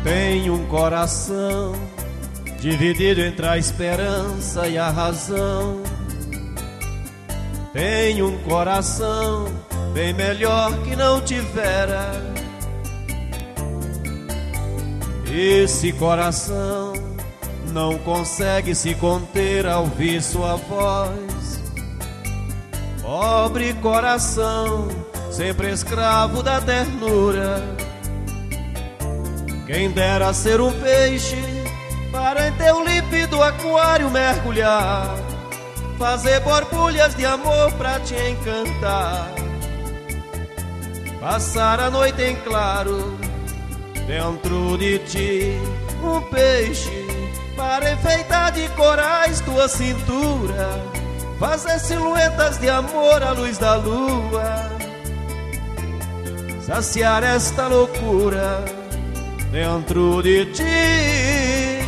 Tem um coração dividido entre a esperança e a razão. Tem um coração bem melhor que não tivera. Esse coração não consegue se conter ao ouvir sua voz. Pobre coração, sempre escravo da ternura. Quem dera ser um peixe para em teu límpido aquário mergulhar, fazer borbulhas de amor pra te encantar, passar a noite em claro dentro de ti. Um peixe para enfeitar de corais tua cintura, fazer silhuetas de amor à luz da lua, saciar esta loucura dentro de ti.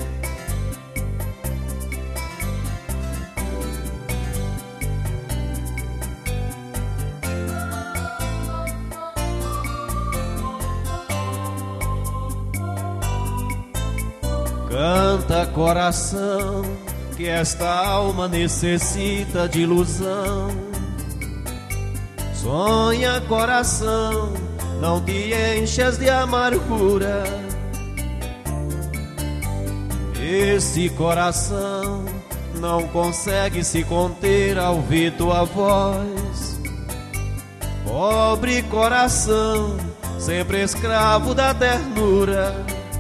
Canta, coração, que esta alma necessita de ilusão. Sonha, coração, não te enchas de amargura. Esse coração não consegue se conter ao ouvir tua voz. Pobre coração, sempre escravo da ternura.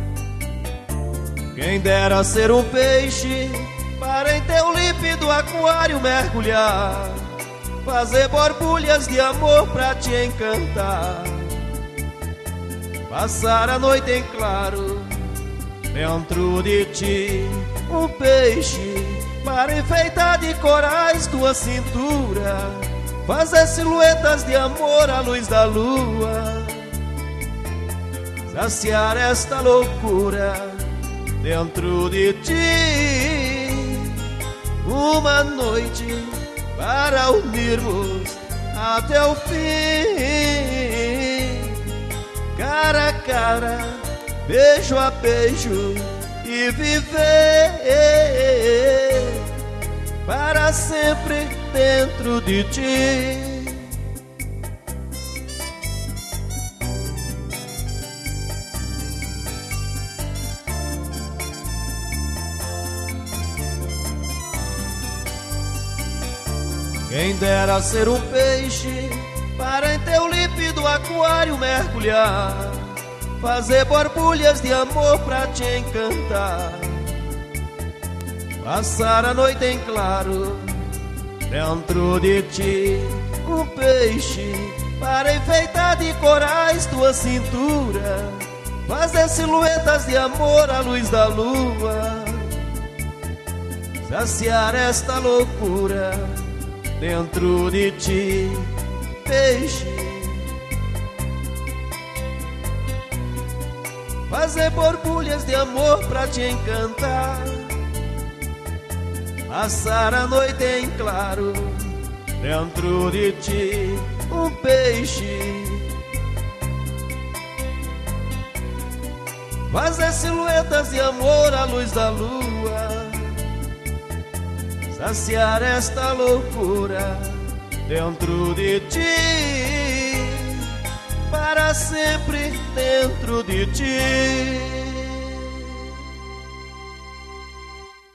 Quem dera ser um peixe para em teu límpido aquário mergulhar, fazer borbulhas de amor pra te encantar, passar a noite em claro dentro de ti. Um peixe para enfeitar de corais tua cintura, fazer silhuetas de amor à luz da lua, saciar esta loucura dentro de ti. Uma noite para unirmos até o fim, cara a cara, beijo a beijo, e viver para sempre dentro de ti. Quem dera ser um peixe para em teu límpido aquário mergulhar, fazer borbulhas de amor pra te encantar, passar a noite em claro dentro de ti. Um peixe para enfeitar de corais tua cintura, fazer silhuetas de amor à luz da lua, saciar esta loucura dentro de ti. Peixe, fazer borbulhas de amor pra te encantar, passar a noite em claro dentro de ti. Um peixe, fazer silhuetas de amor à luz da lua, saciar esta loucura dentro de ti, para sempre dentro de ti.